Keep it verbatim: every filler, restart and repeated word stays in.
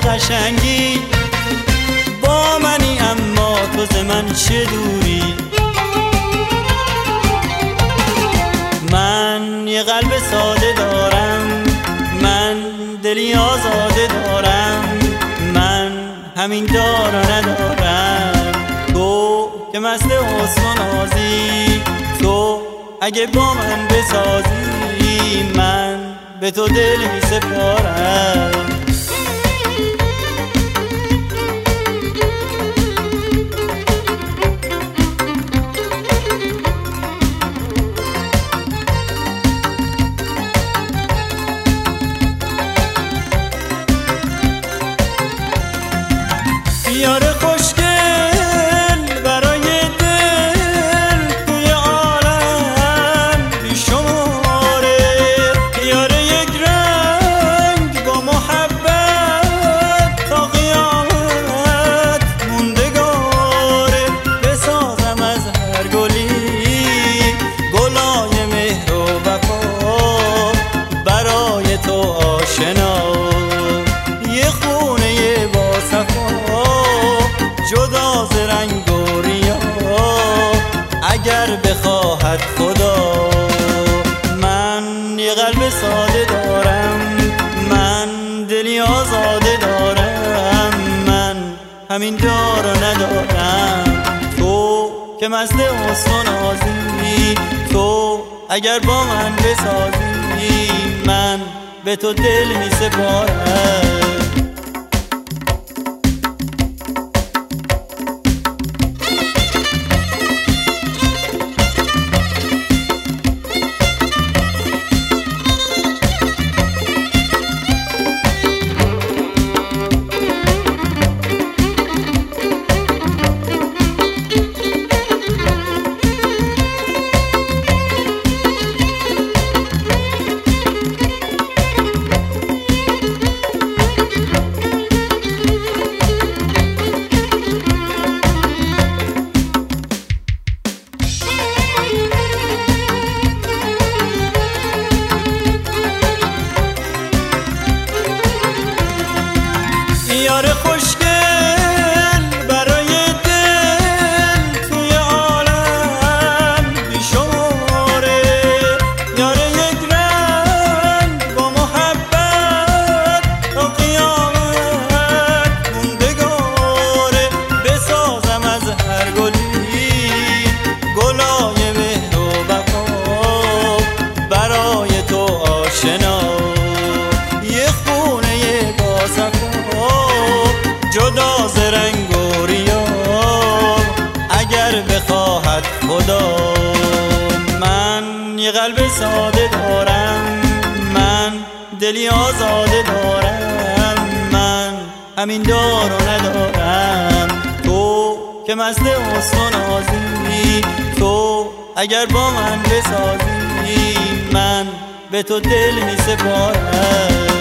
قشنگی، با منی اما تو ز من چه دوری. من یه قلب ساده دارم، من دلی آزاده دارم، من همین دار و ندارم. تو که مست حسن و نازی، تو اگه با من بسازی، من به تو دل می سپارم. یار خوشگل برای دل توی عالم بیشماره، یار یک رنگ با محبت تا قیامت موندگاره. بسازم از هر گلی گلای مهر و وفا، برای تو آشنا یه خونه با صفا، جدا ز رنگ و ریا اگر بخواهد خدا. من یه قلب ساده دارم، من دلی آزاده دارم، من همین دار و ندارم. تو که مست حسن و نازی، تو اگر با من بسازی، من به تو دل می سپارم. یار خوشگل برای دل توی عالم بیشماره، یار یک رنگ با محبت تا قیامت موندگاره. بسازم از هر گلی گلای مهر و وفا، برای تو آشنا یه خونه با صفا، جدا ز رنگ و ریا اگر بخواهد خدا. من یه قلب ساده دارم، من دلی آزاده دارم، من همین دار و ندارم. تو که مست حسن و نازی، تو اگر با من بسازی، من به تو دل می سپارم.